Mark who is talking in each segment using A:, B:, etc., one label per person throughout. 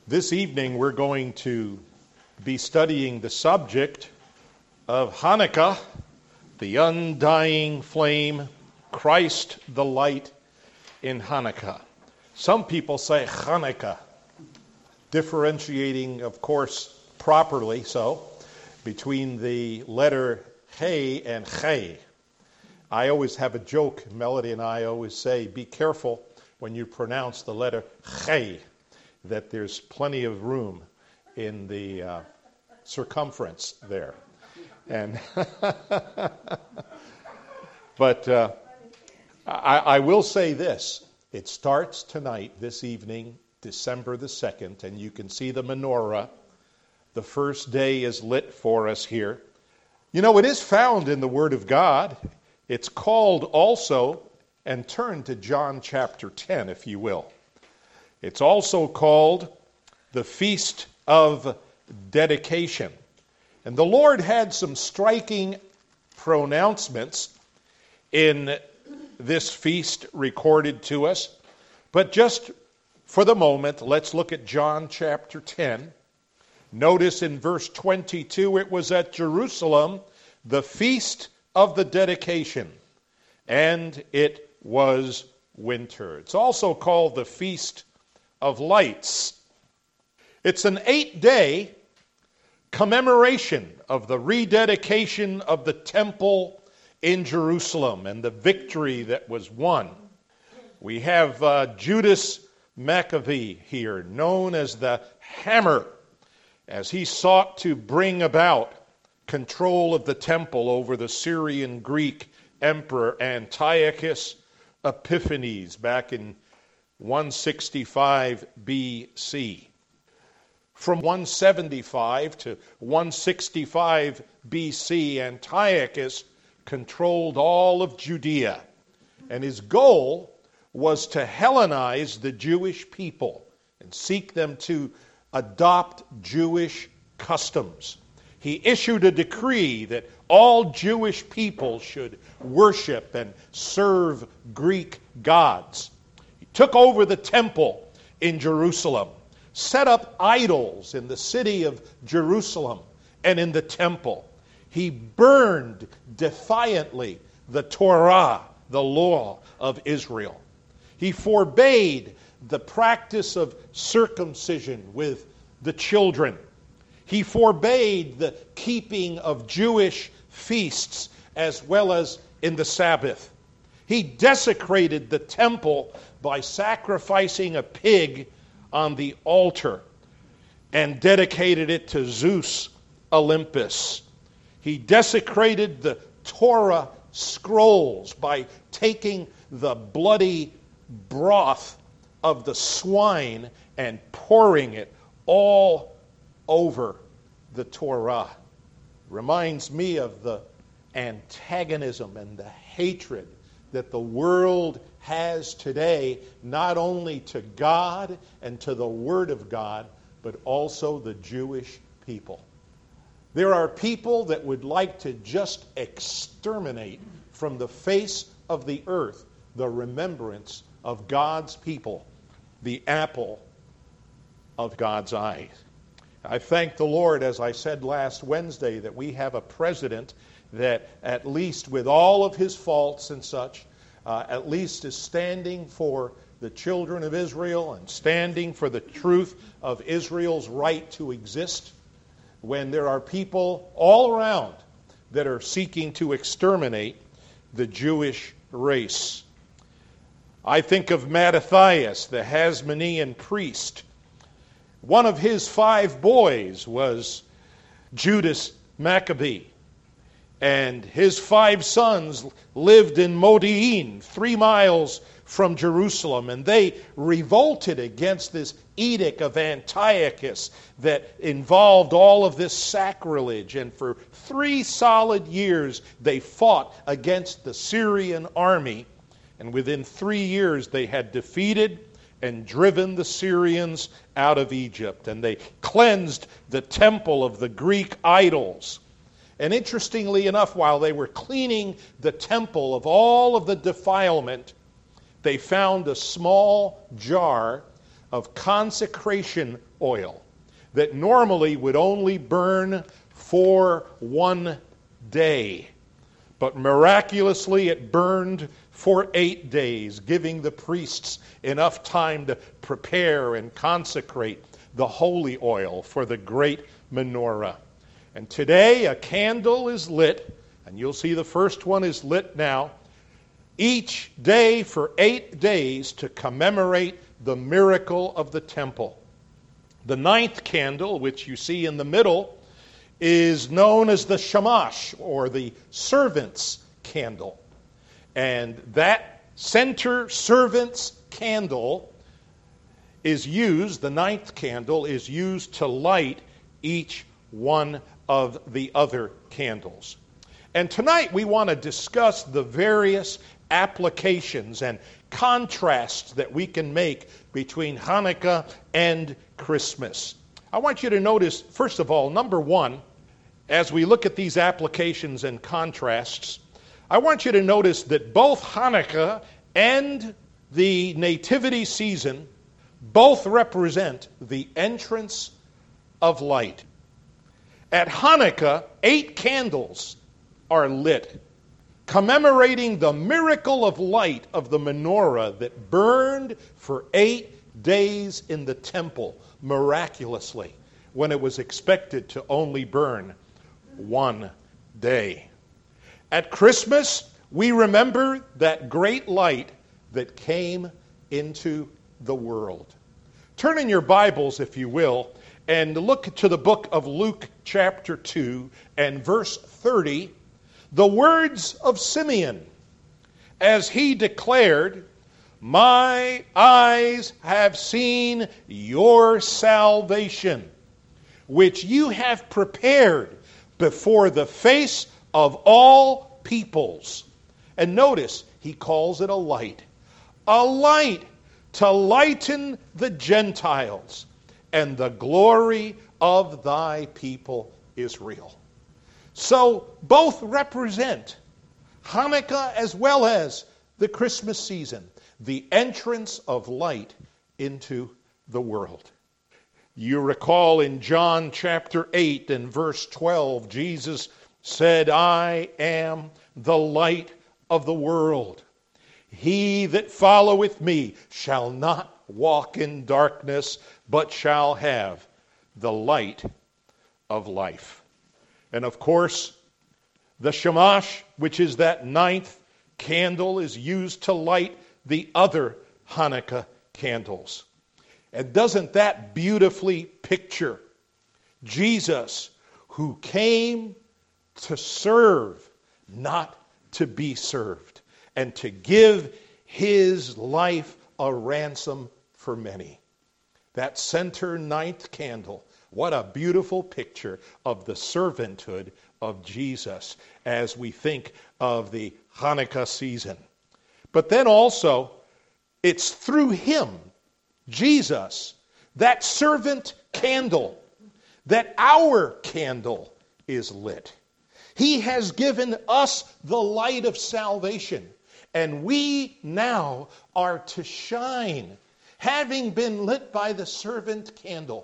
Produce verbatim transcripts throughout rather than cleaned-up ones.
A: This evening we're going to be studying the subject of Hanukkah, the undying flame, Christ the light in Hanukkah. Some people say Hanukkah, differentiating, of course, properly so, between the letter He and Che. I always have a joke, Melody and I always say, be careful when you pronounce the letter Che, that there's plenty of room in the uh, circumference there. And but uh, I, I will say this. It starts tonight, this evening, December the second, and you can see the menorah. The first day is lit for us here. You know, it is found in the Word of God. It's called also, and turn to John chapter ten, if you will. It's also called the Feast of Dedication. And the Lord had some striking pronouncements in this feast recorded to us. But just for the moment, let's look at John chapter ten. Notice in verse twenty-two, it was at Jerusalem, the Feast of the Dedication, and it was winter. It's also called the Feast of Lights. It's an eight-day commemoration of the rededication of the temple in Jerusalem and the victory that was won. We have uh, Judas Maccabee here, known as the Hammer, as he sought to bring about control of the temple over the Syrian Greek Emperor Antiochus Epiphanes back in one sixty-five B C. From one seventy-five to one sixty-five B C, Antiochus controlled all of Judea, and his goal was to Hellenize the Jewish people and seek them to adopt Jewish customs. He issued a decree that all Jewish people should worship and serve Greek gods. He took over the temple in Jerusalem, set up idols in the city of Jerusalem and in the temple. He burned defiantly the Torah, the law of Israel. He forbade the practice of circumcision with the children. He forbade the keeping of Jewish feasts as well as in the Sabbath. He desecrated the temple by sacrificing a pig on the altar and dedicated it to Zeus Olympus. He desecrated the Torah scrolls by taking the bloody broth of the swine and pouring it all over the Torah. Reminds me of the antagonism and the hatred that the world has today, not only to God and to the Word of God, but also the Jewish people. There are people that would like to just exterminate from the face of the earth the remembrance of God's people, the apple of God's eye. I thank the Lord, as I said last Wednesday, that we have a president that, at least with all of his faults and such, uh, at least is standing for the children of Israel and standing for the truth of Israel's right to exist, when there are people all around that are seeking to exterminate the Jewish race. I think of Mattathias, the Hasmonean priest. One of his five boys was Judas Maccabee, and his five sons lived in Modi'in, three miles from Jerusalem, and they revolted against this edict of Antiochus that involved all of this sacrilege, and for three solid years they fought against the Syrian army, and within three years they had defeated and driven the Syrians out of Egypt, and they cleansed the temple of the Greek idols. And interestingly enough, while they were cleaning the temple of all of the defilement, they found a small jar of consecration oil that normally would only burn for one day. But miraculously it burned for eight days, giving the priests enough time to prepare and consecrate the holy oil for the great menorah. And today a candle is lit, and you'll see the first one is lit now, each day for eight days to commemorate the miracle of the temple. The ninth candle, which you see in the middle, is known as the shamash, or the servant's candle. And that center servant's candle is used, the ninth candle is used to light each one of the other candles. And tonight we want to discuss the various applications and contrasts that we can make between Hanukkah and Christmas. I want you to notice, first of all, number one, as we look at these applications and contrasts, I want you to notice that both Hanukkah and the Nativity season both represent the entrance of light. At Hanukkah, eight candles are lit, commemorating the miracle of light of the menorah that burned for eight days in the temple miraculously, when it was expected to only burn one day. At Christmas, we remember that great light that came into the world. Turn in your Bibles, if you will, and look to the book of Luke chapter two and verse thirty, the words of Simeon, as he declared, "My eyes have seen your salvation, which you have prepared before the face of all peoples." And notice, he calls it a light. A light to lighten the Gentiles and the glory of thy people Israel. So both represent Hanukkah as well as the Christmas season, the entrance of light into the world. You recall in John chapter eight and verse twelve, Jesus said, "I am the light of the world. He that followeth me shall not walk in darkness, but shall have the light of life." And of course, the shamash, which is that ninth candle, is used to light the other Hanukkah candles. And doesn't that beautifully picture Jesus, who came to serve, not to be served, and to give his life a ransom for many? That center ninth candle, what a beautiful picture of the servanthood of Jesus as we think of the Hanukkah season. But then also, it's through him, Jesus, that servant candle, that our candle is lit. He has given us the light of salvation, and we now are to shine. Having been lit by the servant candle,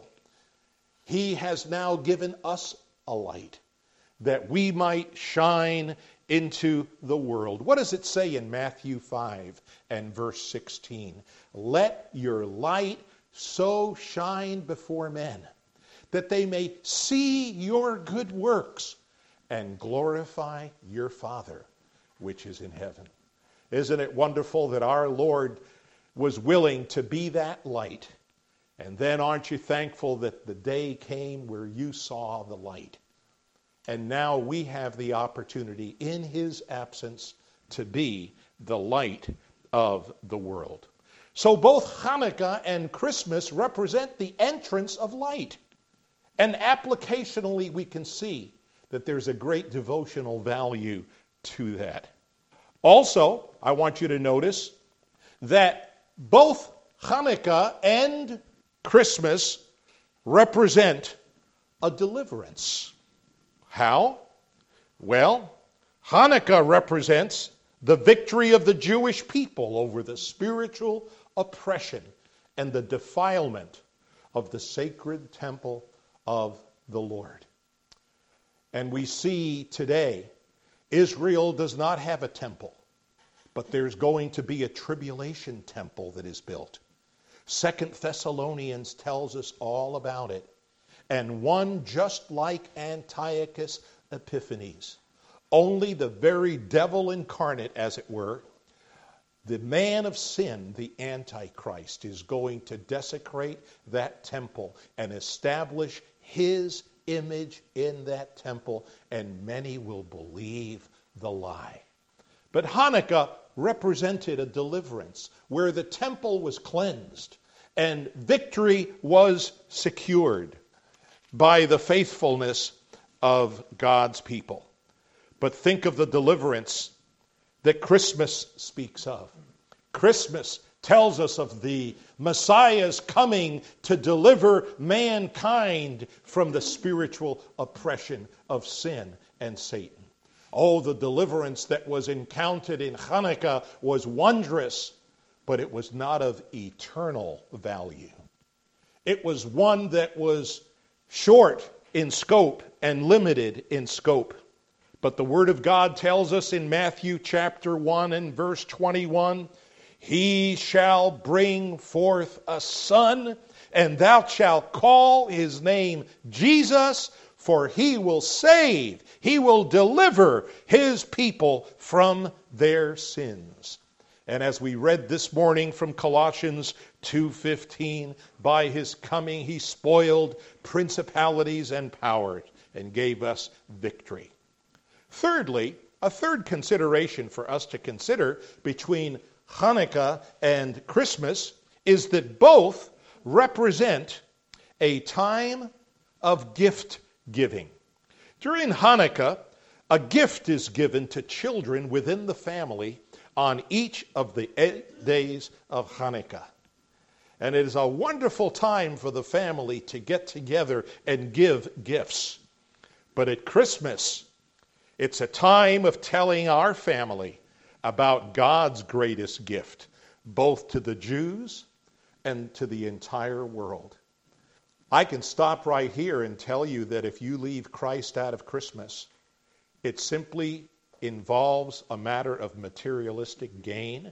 A: he has now given us a light that we might shine into the world. What does it say in Matthew five and verse sixteen? "Let your light so shine before men, that they may see your good works and glorify your Father which is in heaven." Isn't it wonderful that our Lord was willing to be that light? And then aren't you thankful that the day came where you saw the light? And now we have the opportunity in his absence to be the light of the world. So both Hanukkah and Christmas represent the entrance of light. And applicationally we can see that there's a great devotional value to that. Also, I want you to notice that both Hanukkah and Christmas represent a deliverance. How? Well, Hanukkah represents the victory of the Jewish people over the spiritual oppression and the defilement of the sacred temple of the Lord. And we see today, Israel does not have a temple, but there's going to be a tribulation temple that is built. Second Thessalonians tells us all about it. And one just like Antiochus Epiphanes, only the very devil incarnate, as it were, the man of sin, the Antichrist, is going to desecrate that temple and establish his image in that temple, and many will believe the lie. But Hanukkah represented a deliverance where the temple was cleansed and victory was secured by the faithfulness of God's people. But think of the deliverance that Christmas speaks of. Christmas tells us of the Messiah's coming to deliver mankind from the spiritual oppression of sin and Satan. Oh, the deliverance that was encountered in Hanukkah was wondrous, but it was not of eternal value. It was one that was short in scope and limited in scope. But the Word of God tells us in Matthew chapter one and verse twenty-one, "He shall bring forth a son, and thou shalt call his name Jesus, for he will save, he will deliver his people from their sins." And as we read this morning from Colossians two fifteen, by his coming he spoiled principalities and powers and gave us victory. Thirdly, a third consideration for us to consider between Hanukkah and Christmas is that both represent a time of gift giving. During Hanukkah, a gift is given to children within the family on each of the eight days of Hanukkah. And it is a wonderful time for the family to get together and give gifts. But at Christmas, it's a time of telling our family about God's greatest gift, both to the Jews and to the entire world. I can stop right here and tell you that if you leave Christ out of Christmas, it simply involves a matter of materialistic gain,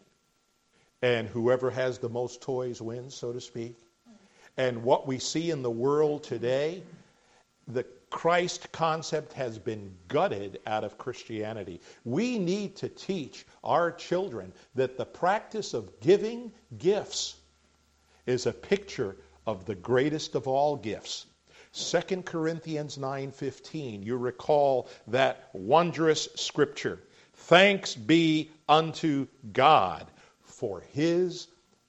A: and whoever has the most toys wins, so to speak. And what we see in the world today, the Christ concept has been gutted out of Christianity. We need to teach our children that the practice of giving gifts is a picture of the greatest of all gifts. Second Corinthians nine fifteen, you recall that wondrous scripture. "Thanks be unto God for his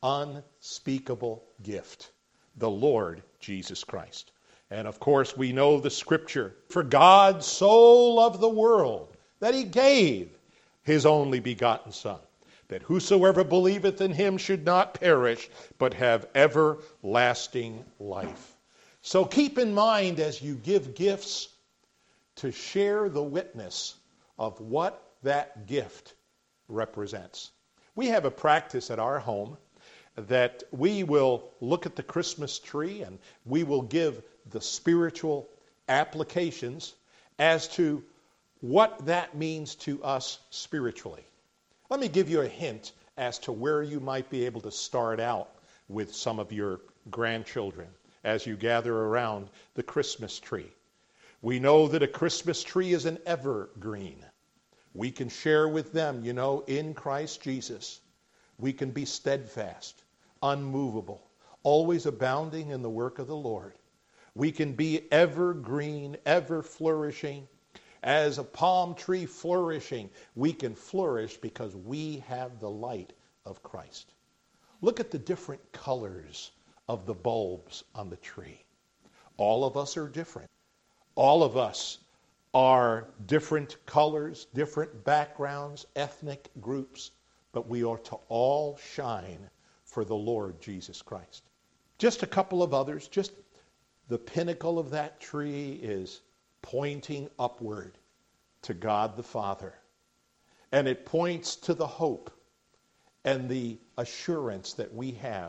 A: unspeakable gift, the Lord Jesus Christ." And of course, we know the scripture. "For God so loved the world that he gave his only begotten Son, that whosoever believeth in him should not perish, but have everlasting life." So keep in mind as you give gifts to share the witness of what that gift represents. We have a practice at our home that we will look at the Christmas tree and we will give the spiritual applications as to what that means to us spiritually. Let me give you a hint as to where you might be able to start out with some of your grandchildren as you gather around the Christmas tree. We know that a Christmas tree is an evergreen. We can share with them, you know, in Christ Jesus, we can be steadfast, unmovable, always abounding in the work of the Lord. We can be evergreen, ever flourishing. As a palm tree flourishing, we can flourish because we have the light of Christ. Look at the different colors of the bulbs on the tree. All of us are different. All of us are different colors, different backgrounds, ethnic groups, but we are to all shine for the Lord Jesus Christ. Just a couple of others, just the pinnacle of that tree is pointing upward to God the Father. And it points to the hope and the assurance that we have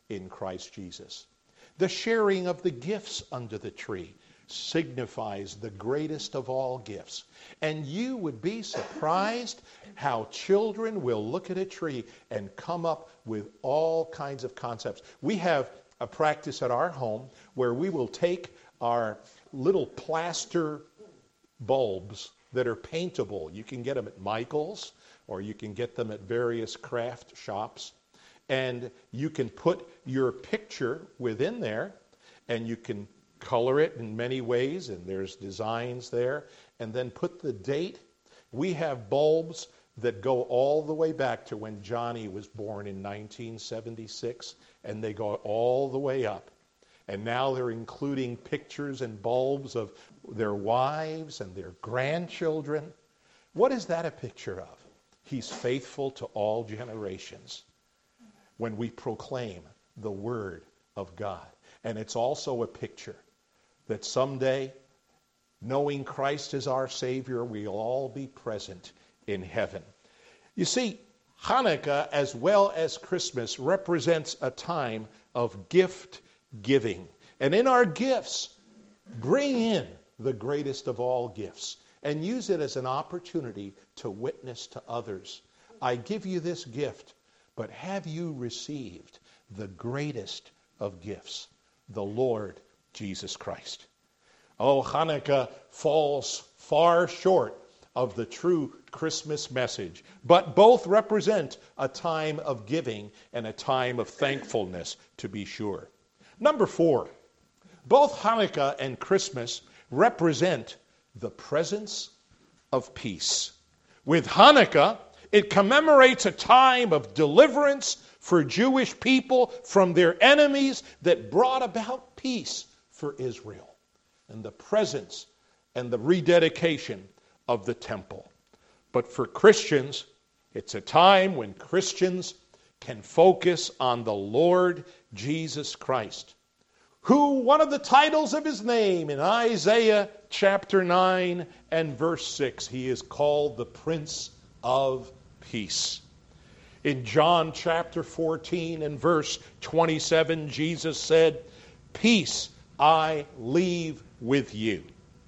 A: in Christ Jesus. The sharing of the gifts under the tree signifies the greatest of all gifts. And you would be surprised how children will look at a tree and come up with all kinds of concepts. We have a practice at our home where we will take our little plaster bulbs that are paintable. You can get them at Michael's, or you can get them at various craft shops. And you can put your picture within there, and you can color it in many ways, and there's designs there, and then put the date. We have bulbs that go all the way back to when Johnny was born in nineteen seventy-six, and they go all the way up. And now they're including pictures and bulbs of their wives and their grandchildren. What is that a picture of? He's faithful to all generations when we proclaim the Word of God. And it's also a picture that someday, knowing Christ as our Savior, we'll all be present in heaven. You see, Hanukkah, as well as Christmas, represents a time of gift giving. And in our gifts, bring in the greatest of all gifts and use it as an opportunity to witness to others. I give you this gift, but have you received the greatest of gifts, the Lord Jesus Christ? Oh, Hanukkah falls far short of the true Christmas message, but both represent a time of giving and a time of thankfulness, to be sure. Number four, both Hanukkah and Christmas represent the presence of peace. With Hanukkah, it commemorates a time of deliverance for Jewish people from their enemies that brought about peace for Israel, and the presence and the rededication of the temple. But for Christians, it's a time when Christians can focus on the Lord Jesus Christ, who, one of the titles of his name in Isaiah chapter nine and verse six, he is called the Prince of Peace. In John chapter fourteen and verse twenty-seven, Jesus said, "Peace I leave with you.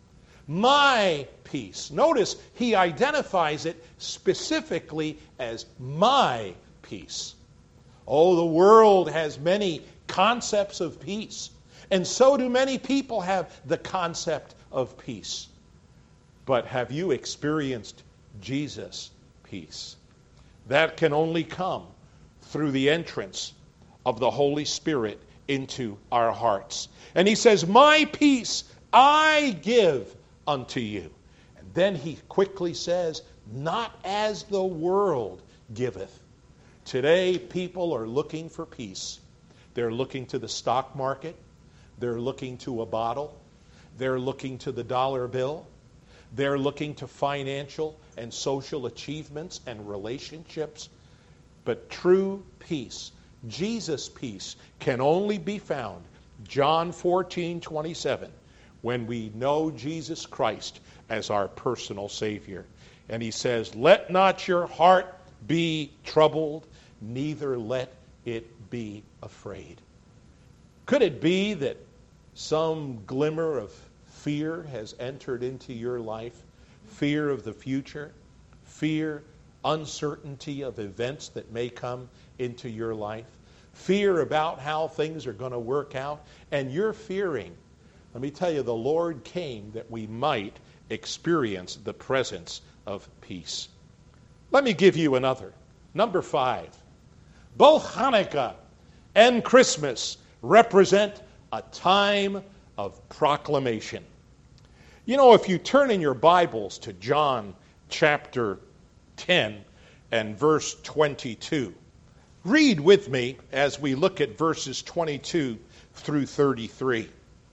A: My peace." Notice he identifies it specifically as my peace. Oh, the world has many concepts of peace, and so do many people have the concept of peace. But have you experienced Jesus' peace? That can only come through the entrance of the Holy Spirit into our hearts. And he says, "My peace I give unto you." And then he quickly says, "Not as the world giveth." Today, people are looking for peace. They're looking to the stock market. They're looking to a bottle. They're looking to the dollar bill. They're looking to financial and social achievements and relationships. But true peace, Jesus' peace, can only be found, John fourteen twenty-seven, when we know Jesus Christ as our personal Savior. And he says, "Let not your heart be troubled, neither let it be afraid." Could it be that some glimmer of fear has entered into your life? Fear of the future, fear, uncertainty of events that may come into your life, fear about how things are going to work out, and you're fearing. Let me tell you, the Lord came that we might experience the presence of peace. Let me give you another. Number five. Both Hanukkah and Christmas represent a time of proclamation. You know, if you turn in your Bibles to John chapter ten and verse twenty-two, read with me as we look at verses twenty-two through thirty-three.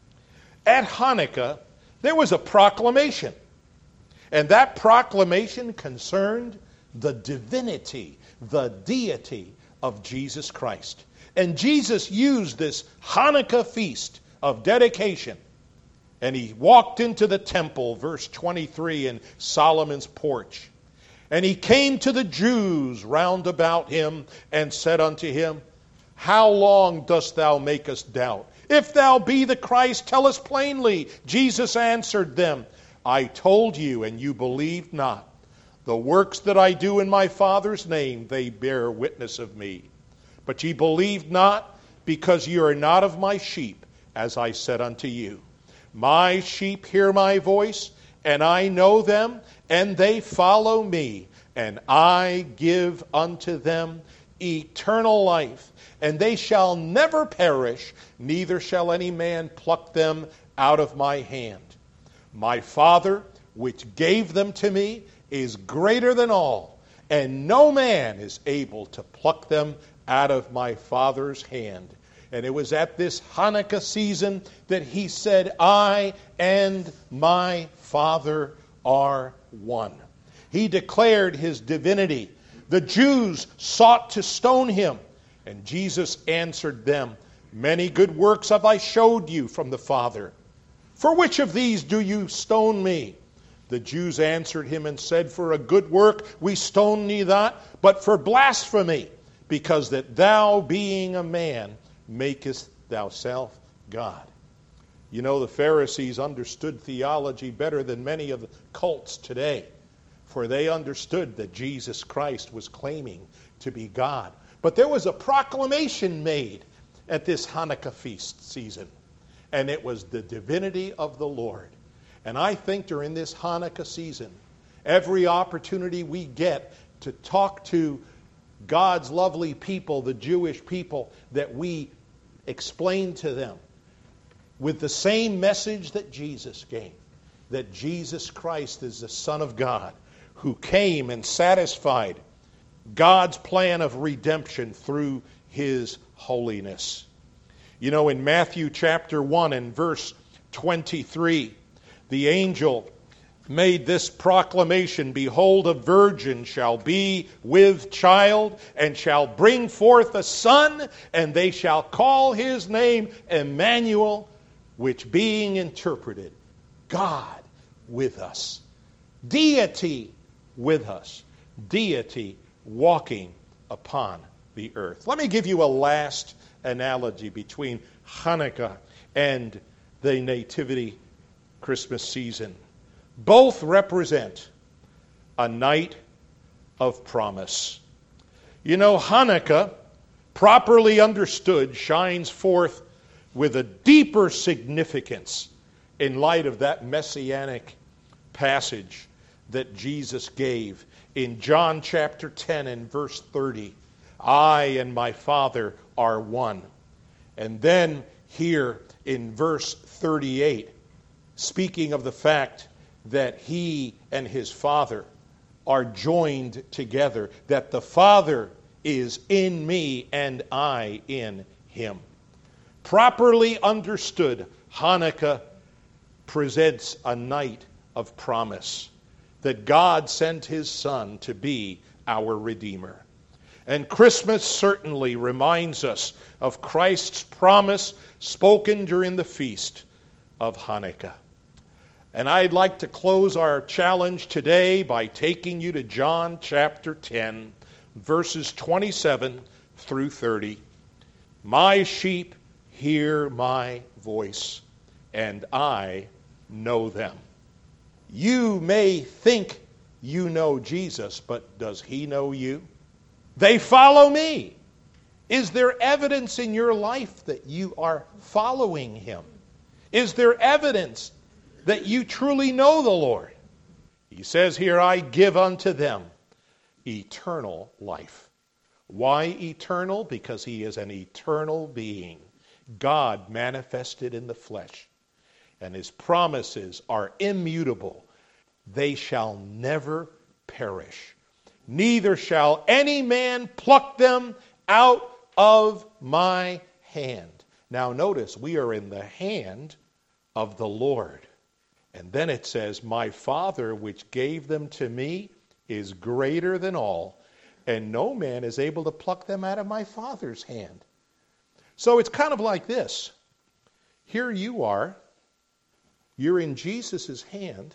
A: At Hanukkah, there was a proclamation, and that proclamation concerned the divinity, the deity of Jesus Christ. And Jesus used this Hanukkah feast of dedication, and he walked into the temple, verse twenty-three, in Solomon's porch. And he came to the Jews round about him and said unto him, How long dost thou make us doubt? If thou be the Christ, tell us plainly. Jesus answered them, I told you, and you believed not. The works that I do in my Father's name, they bear witness of me. But ye believed not, because ye are not of my sheep, as I said unto you. My sheep hear my voice, and I know them, and they follow me. And I give unto them eternal life, and they shall never perish, neither shall any man pluck them out of my hand. My Father, which gave them to me, is greater than all, and no man is able to pluck them out of my Father's hand. And it was at this Hanukkah season that he said, I and my Father are one. He declared his divinity. The Jews sought to stone him, and Jesus answered them, Many good works have I showed you from the Father. For which of these do you stone me? The Jews answered him and said, For a good work we stone thee not, but for blasphemy, because that thou, being a man, makest thyself God. You know, the Pharisees understood theology better than many of the cults today, for they understood that Jesus Christ was claiming to be God. But there was a proclamation made at this Hanukkah feast season, and it was the divinity of the Lord. And I think during this Hanukkah season, every opportunity we get to talk to God's lovely people, the Jewish people, that we explain to them with the same message that Jesus gave, that Jesus Christ is the Son of God, who came and satisfied God's plan of redemption through his holiness. You know, in Matthew chapter one and verse twenty-three, the angel made this proclamation, Behold, a virgin shall be with child, and shall bring forth a son, and they shall call his name Emmanuel, which being interpreted, God with us. Deity with us. Deity walking upon the earth. Let me give you a last analogy between Hanukkah and the Nativity Christmas season. Both represent a night of promise. You know, Hanukkah, properly understood, shines forth with a deeper significance in light of that messianic passage that Jesus gave in John chapter ten and verse thirty. I and my Father are one. And then here in verse thirty-eight, speaking of the fact that he and his Father are joined together, that the Father is in me and I in him. Properly understood, Hanukkah presents a night of promise, that God sent his Son to be our Redeemer. And Christmas certainly reminds us of Christ's promise spoken during the feast of Hanukkah. And I'd like to close our challenge today by taking you to John chapter ten, verses twenty-seven through thirty. My sheep hear my voice, and I know them. You may think you know Jesus, but does he know you? They follow me. Is there evidence in your life that you are following him? Is there evidence that you truly know the Lord? He says here, I give unto them eternal life. Why eternal? Because he is an eternal being, God manifested in the flesh. And his promises are immutable. They shall never perish. Neither shall any man pluck them out of my hand. Now notice, we are in the hand of the Lord. And then it says, my Father which gave them to me is greater than all, and no man is able to pluck them out of my Father's hand. So it's kind of like this. Here you are. You're in Jesus' hand,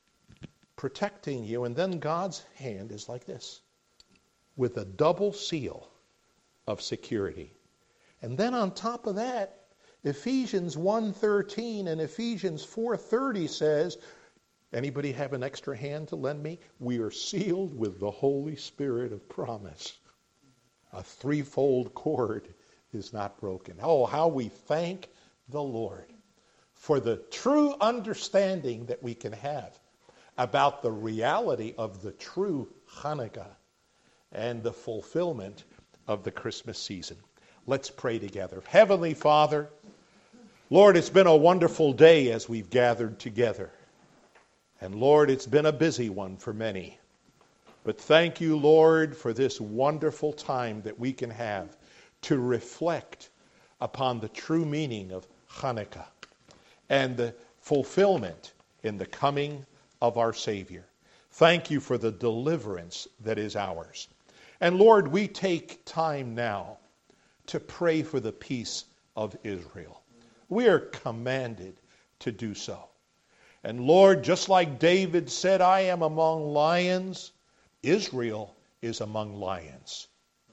A: protecting you, and then God's hand is like this, with a double seal of security. And then on top of that, Ephesians one thirteen and Ephesians four thirty says, anybody have an extra hand to lend me? We are sealed with the Holy Spirit of promise. A threefold cord is not broken. Oh, how we thank the Lord for the true understanding that we can have about the reality of the true Hanukkah and the fulfillment of the Christmas season. Let's pray together. Heavenly Father, Lord, it's been a wonderful day as we've gathered together. And Lord, it's been a busy one for many. But thank you, Lord, for this wonderful time that we can have to reflect upon the true meaning of Hanukkah and the fulfillment in the coming of our Savior. Thank you for the deliverance that is ours. And Lord, we take time now to pray for the peace of Israel. We are commanded to do so. And Lord, just like David said, I am among lions, Israel is among lions.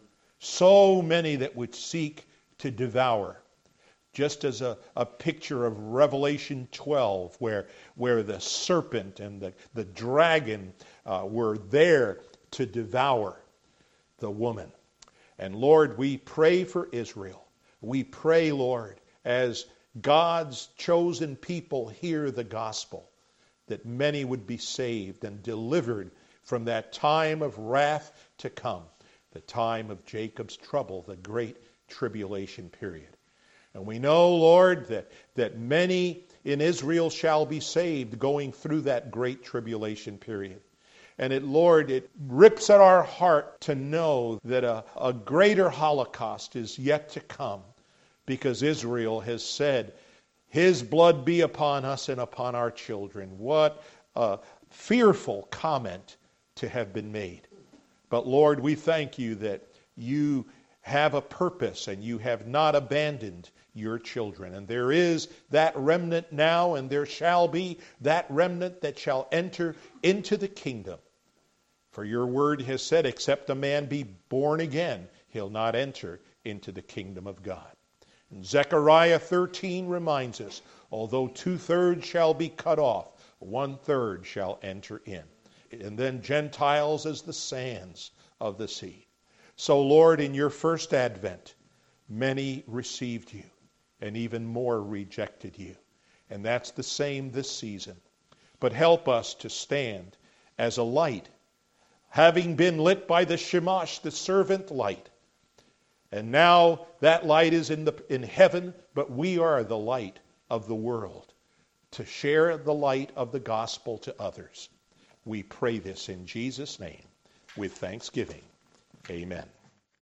A: So many that would seek to devour. Just as a, a picture of Revelation twelve, where, where the serpent and the, the dragon uh, were there to devour the woman. And Lord, we pray for Israel. We pray, Lord, as God's chosen people hear the gospel, that many would be saved and delivered from that time of wrath to come, the time of Jacob's trouble, the great tribulation period. And we know, Lord, that, that many in Israel shall be saved going through that great tribulation period. And it, Lord, it rips at our heart to know that a, a greater Holocaust is yet to come, because Israel has said, His blood be upon us and upon our children. What a fearful comment to have been made. But Lord, we thank you that you have a purpose and you have not abandoned your children. And there is that remnant now, and there shall be that remnant that shall enter into the kingdom. For your word has said, except a man be born again, he'll not enter into the kingdom of God. And Zechariah thirteen reminds us, although two-thirds shall be cut off, one-third shall enter in. And then Gentiles as the sands of the sea. So, Lord, in your first advent, many received you, and even more rejected you. And that's the same this season. But help us to stand as a light, having been lit by the Shemash, the servant light. And now that light is in the in heaven, but we are the light of the world, to share the light of the gospel to others. We pray this in Jesus' name with thanksgiving. Amen.